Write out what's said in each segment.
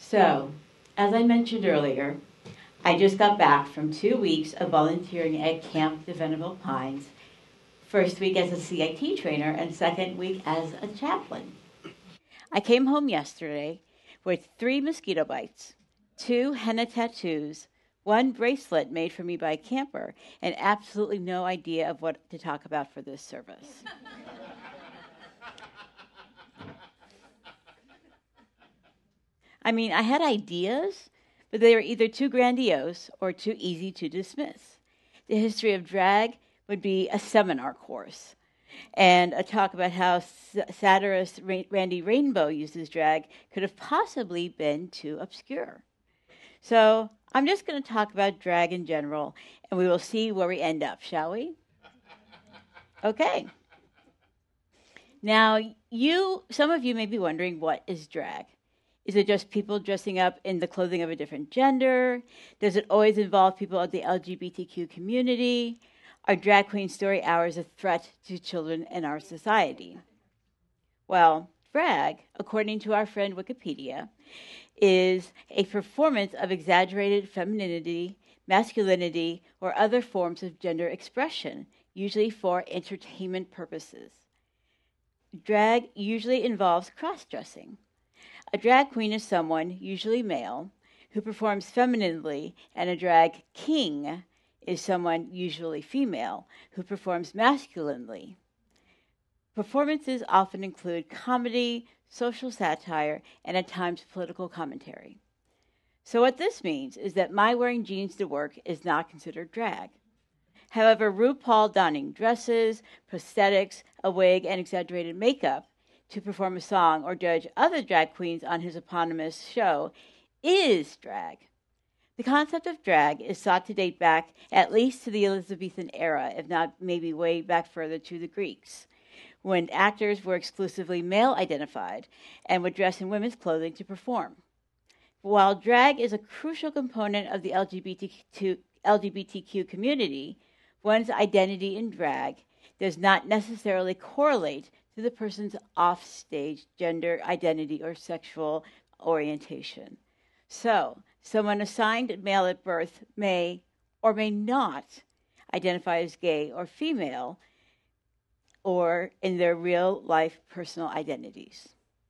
So, as I mentioned earlier, I just got back from 2 weeks of volunteering at Camp the Venerable Pines, first week as a CIT trainer and second week as a chaplain. I came home yesterday with 3 mosquito bites, 2 henna tattoos, 1 bracelet made for me by a camper, and absolutely no idea of what to talk about for this service. I mean, I had ideas, but they were either too grandiose or too easy to dismiss. The history of drag would be a seminar course, and a talk about how satirist Randy Rainbow uses drag could have possibly been too obscure. So I'm just going to talk about drag in general, and we will see where we end up, shall we? Okay. Now, some of you may be wondering, what is drag? Is it just people dressing up in the clothing of a different gender? Does it always involve people of the LGBTQ community? Are drag queen story hours a threat to children in our society? Well, drag, according to our friend Wikipedia, is a performance of exaggerated femininity, masculinity, or other forms of gender expression, usually for entertainment purposes. Drag usually involves cross-dressing. A drag queen is someone, usually male, who performs femininely, and a drag king is someone, usually female, who performs masculinely. Performances often include comedy, social satire, and at times political commentary. So what this means is that my wearing jeans to work is not considered drag. However, RuPaul donning dresses, prosthetics, a wig, and exaggerated makeup to perform a song or judge other drag queens on his eponymous show is drag. The concept of drag is thought to date back at least to the Elizabethan era, if not maybe way back further to the Greeks, when actors were exclusively male-identified and would dress in women's clothing to perform. While drag is a crucial component of the LGBTQ community, one's identity in drag does not necessarily correlate to the person's offstage gender identity or sexual orientation. So, someone assigned male at birth may or may not identify as gay or female or in their real life personal identities.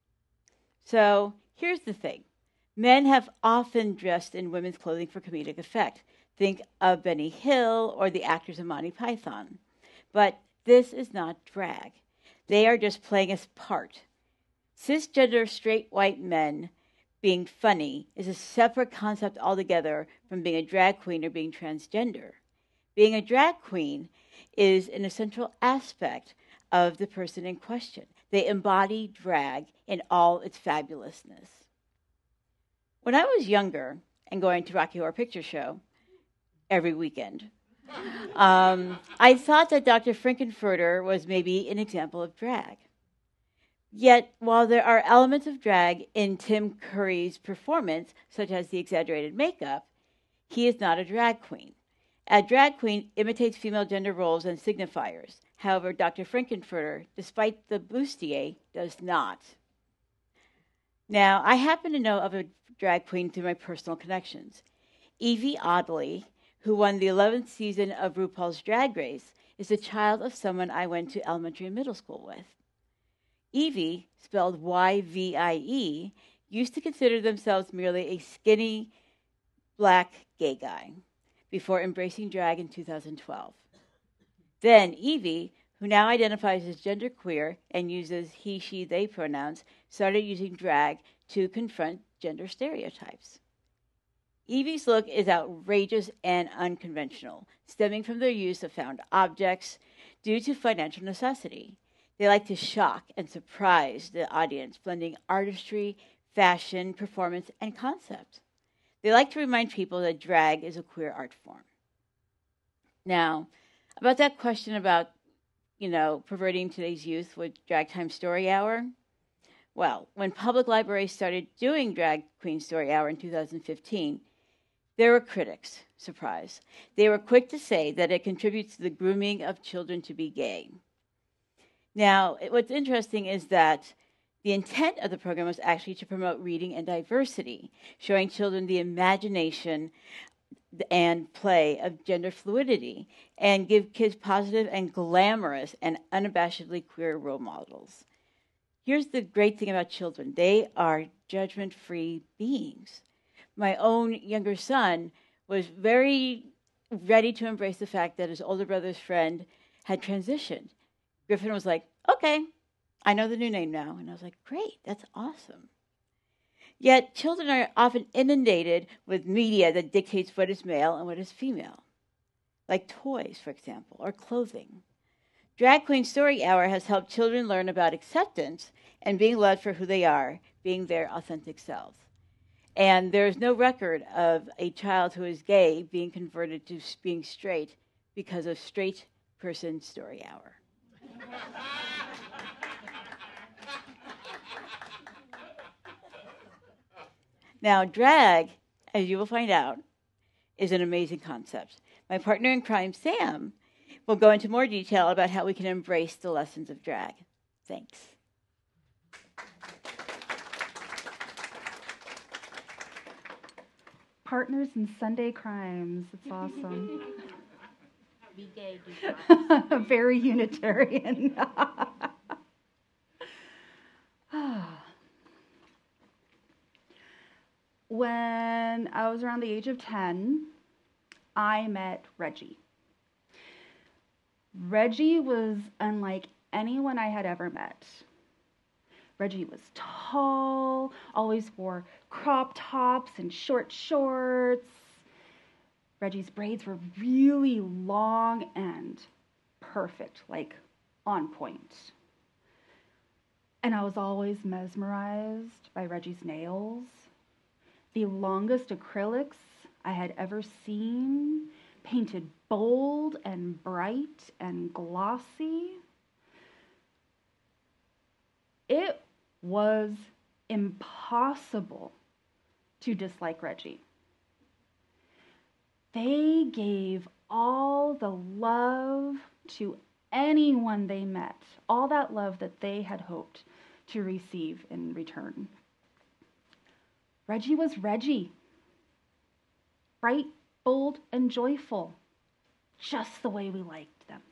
So, here's the thing. Men have often dressed in women's clothing for comedic effect. Think of Benny Hill or the actors of Monty Python. But this is not drag. They are just playing a part. Cisgender straight white men being funny is a separate concept altogether from being a drag queen or being transgender. Being a drag queen is an essential aspect of the person in question. They embody drag in all its fabulousness. When I was younger and going to Rocky Horror Picture Show every weekend, I thought that Dr. Frankenfurter was maybe an example of drag. Yet, while there are elements of drag in Tim Curry's performance, such as the exaggerated makeup, he is not a drag queen. A drag queen imitates female gender roles and signifiers. However, Dr. Frankenfurter, despite the bustier, does not. Now, I happen to know of a drag queen through my personal connections. Evie Oddly, who won the 11th season of RuPaul's Drag Race, is the child of someone I went to elementary and middle school with. Evie, spelled Y-V-I-E, used to consider themselves merely a skinny, black gay guy before embracing drag in 2012. Then Evie, who now identifies as genderqueer and uses he, she, they pronouns, started using drag to confront gender stereotypes. Evie's look is outrageous and unconventional, stemming from their use of found objects due to financial necessity. They like to shock and surprise the audience, blending artistry, fashion, performance, and concept. They like to remind people that drag is a queer art form. Now, about that question about, perverting today's youth with Drag Time Story Hour. Well, when public libraries started doing Drag Queen Story Hour in 2015, there were critics, surprise. They were quick to say that it contributes to the grooming of children to be gay. Now, what's interesting is that The intent of the program was actually to promote reading and diversity, showing children the imagination and play of gender fluidity, and give kids positive and glamorous and unabashedly queer role models. Here's the great thing about children. They are judgment-free beings. My own younger son was very ready to embrace the fact that his older brother's friend had transitioned. Griffin was like, okay, I know the new name now. And I was like, great, that's awesome. Yet children are often inundated with media that dictates what is male and what is female, like toys, for example, or clothing. Drag Queen Story Hour has helped children learn about acceptance and being loved for who they are, being their authentic selves. And there is no record of a child who is gay being converted to being straight because of Straight Person Story Hour. Now, drag, as you will find out, is an amazing concept. My partner in crime, Sam, will go into more detail about how we can embrace the lessons of drag. Thanks. Partners in Sunday crimes. It's awesome. Be gay, do crimes. Very Unitarian. When I was around the age of 10, I met Reggie. Reggie was unlike anyone I had ever met. Reggie was tall, always wore crop tops and short shorts. Reggie's braids were really long and perfect, like on point. And I was always mesmerized by Reggie's nails. The longest acrylics I had ever seen, painted bold and bright and glossy. It was impossible to dislike Reggie. They gave all the love to anyone they met, all that love that they had hoped to receive in return. Reggie was Reggie, bright, bold, and joyful, just the way we liked them.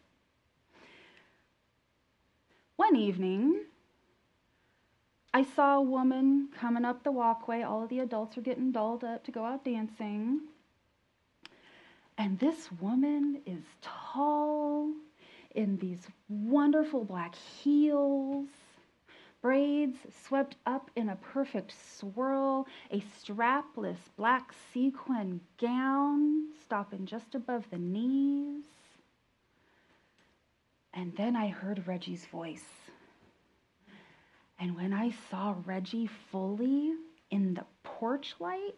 One evening, I saw a woman coming up the walkway. All of the adults were getting dolled up to go out dancing. And this woman is tall, in these wonderful black heels, braids swept up in a perfect swirl, a strapless black sequin gown stopping just above the knees. And then I heard Reggie's voice. And when I saw Reggie fully in the porch light,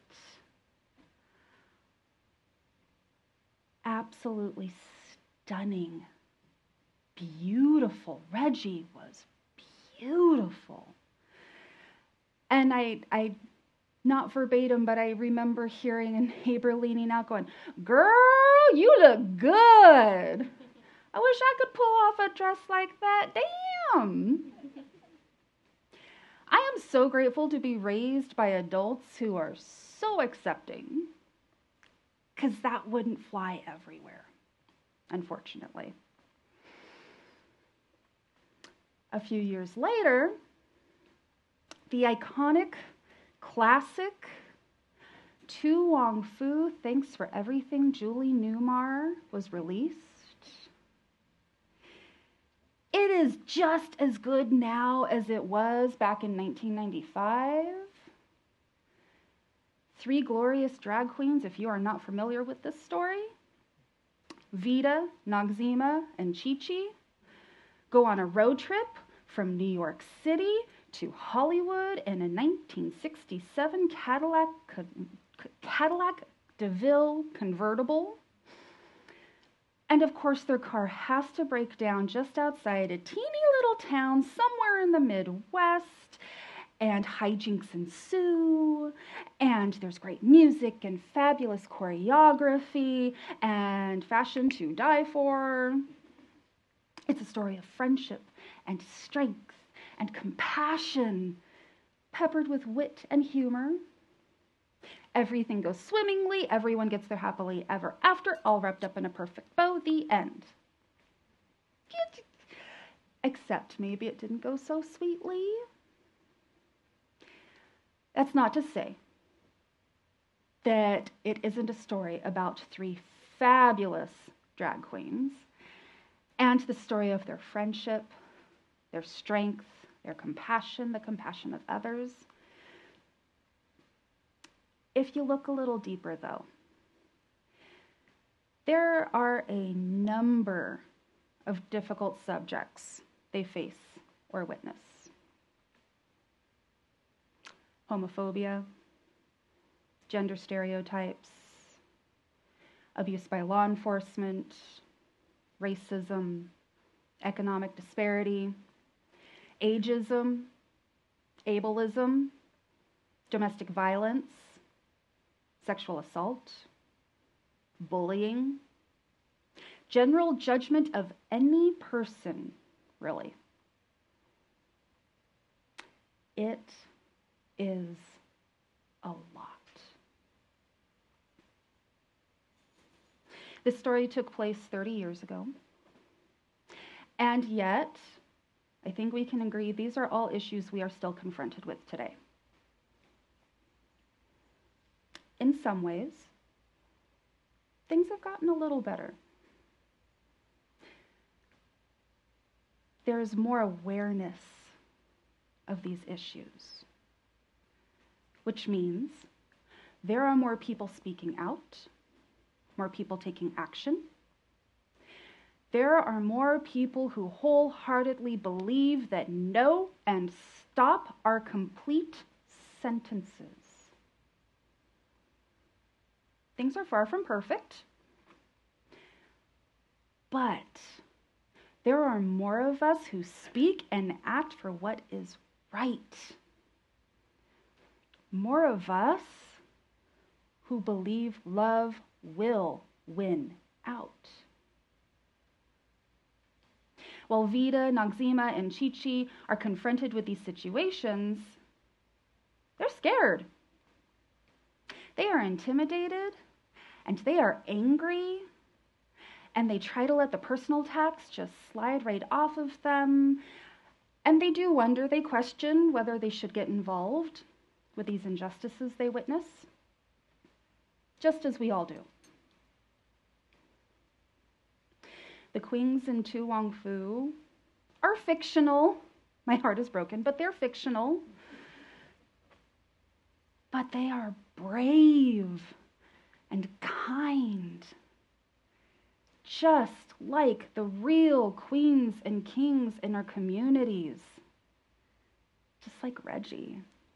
absolutely stunning, beautiful. Reggie was beautiful. And I not verbatim, but I remember hearing a neighbor leaning out going, "Girl, you look good. I wish I could pull off a dress like that. Damn." I am so grateful to be raised by adults who are so accepting, because that wouldn't fly everywhere, unfortunately. A few years later, the iconic, classic To Wong Foo, Thanks for Everything, Julie Newmar was released. It is just as good now as it was back in 1995. Three glorious drag queens, if you are not familiar with this story, Vida, Noxzema, and Chi Chi, go on a road trip from New York City to Hollywood in a 1967 Cadillac DeVille convertible. And of course, their car has to break down just outside a teeny little town somewhere in the Midwest, and hijinks ensue, and there's great music and fabulous choreography and fashion to die for. It's a story of friendship and strength and compassion, peppered with wit and humor. Everything goes swimmingly, everyone gets their happily ever after, all wrapped up in a perfect bow, the end. Except maybe it didn't go so sweetly. That's not to say that it isn't a story about 3 fabulous drag queens and the story of their friendship, their strength, their compassion, the compassion of others. If you look a little deeper, though, there are a number of difficult subjects they face or witness. Homophobia, gender stereotypes, abuse by law enforcement, racism, economic disparity, ageism, ableism, domestic violence, sexual assault, bullying, general judgment of any person, really. It is a lot. This story took place 30 years ago, and yet, I think we can agree these are all issues we are still confronted with today. In some ways, things have gotten a little better. There is more awareness of these issues, which means there are more people speaking out, more people taking action. There are more people who wholeheartedly believe that no and stop are complete sentences. Things are far from perfect, but there are more of us who speak and act for what is right. More of us who believe love will win out. While Vida, Noxzema, and Chi-Chi are confronted with these situations, they're scared. They are intimidated, and they are angry, and they try to let the personal attacks just slide right off of them, and they do wonder, they question whether they should get involved with these injustices they witness, just as we all do. The queens in Tu Wong Fu are fictional. My heart is broken, but they're fictional. But they are brave and kind, just like the real queens and kings in our communities, just like Reggie.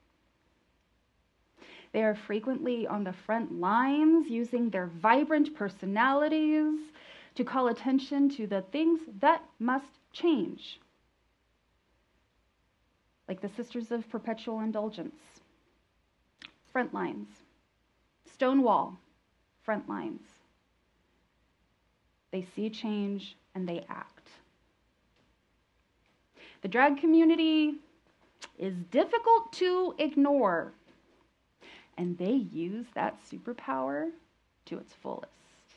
They are frequently on the front lines, using their vibrant personalities to call attention to the things that must change, like the Sisters of Perpetual Indulgence. Front lines. Stonewall. Front lines. They see change and they act. The drag community is difficult to ignore, and they use that superpower to its fullest.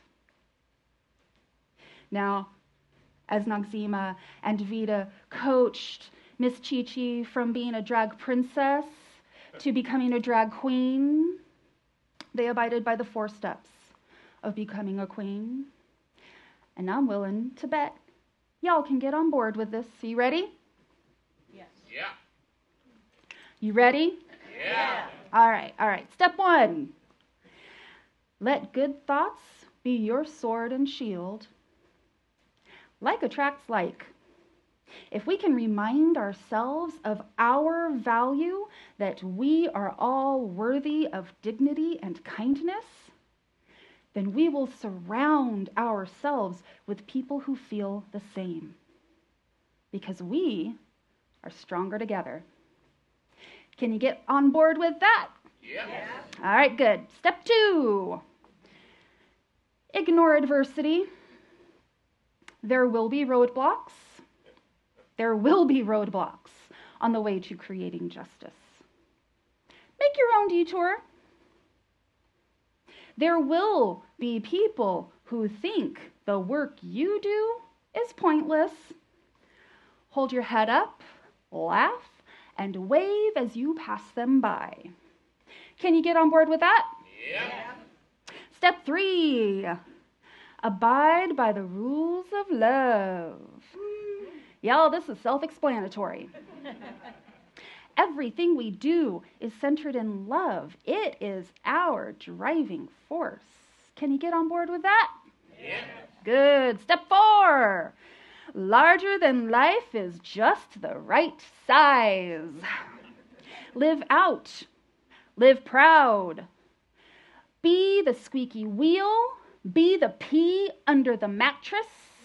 Now, as Noxzema and Vida coached Miss Chi-Chi from being a drag princess to becoming a drag queen, they abided by the 4 steps of becoming a queen. And I'm willing to bet y'all can get on board with this. Are you ready? Yes. Yeah. You ready? Yeah. All right. Step 1. Let good thoughts be your sword and shield. Like attracts like. If we can remind ourselves of our value, that we are all worthy of dignity and kindness, then we will surround ourselves with people who feel the same, because we are stronger together. Can you get on board with that? Yeah. All right, good. Step 2. Ignore adversity. There will be roadblocks. There will be roadblocks on the way to creating justice. Make your own detour. There will be people who think the work you do is pointless. Hold your head up, laugh, and wave as you pass them by. Can you get on board with that? Yeah. Step 3, abide by the rules of love. Y'all, this is self-explanatory. Everything we do is centered in love. It is our driving force. Can you get on board with that? Yeah. Good. Step 4, larger than life is just the right size. Live out. Live proud. Be the squeaky wheel. Be the pea under the mattress.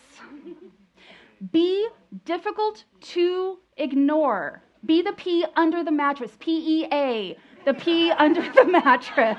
Be difficult to ignore. Be the pea under the mattress. PEA. The pea under the mattress.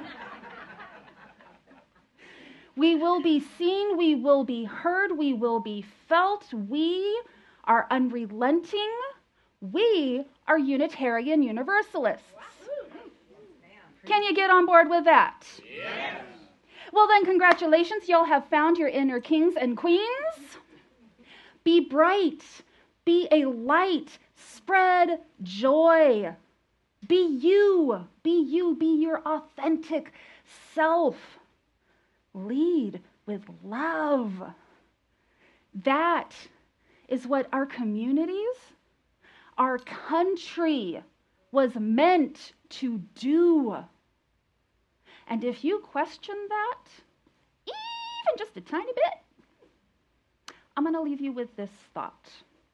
We will be seen. We will be heard. We will be felt. We are unrelenting. We are Unitarian Universalists. Can you get on board with that? Yes. Well then, congratulations. Y'all have found your inner kings and queens. Be bright. Be a light. Spread joy. Be you. Be you. Be your authentic self. Lead with love. That is what our communities, our country was meant to do. And if you question that, even just a tiny bit, I'm going to leave you with this thought.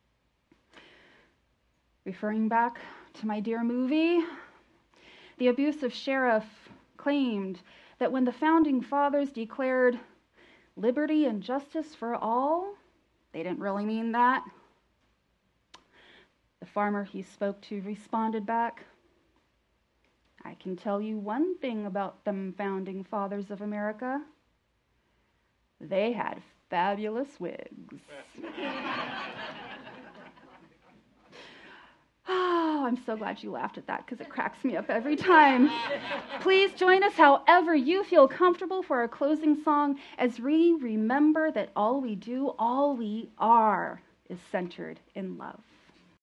Referring back to my dear movie, the abusive sheriff claimed that when the founding fathers declared liberty and justice for all, they didn't really mean that. The farmer he spoke to responded back, I can tell you one thing about them founding fathers of America. They had fabulous wigs. Oh, I'm so glad you laughed at that because it cracks me up every time. Please join us however you feel comfortable for our closing song as we remember that all we do, all we are, is centered in love.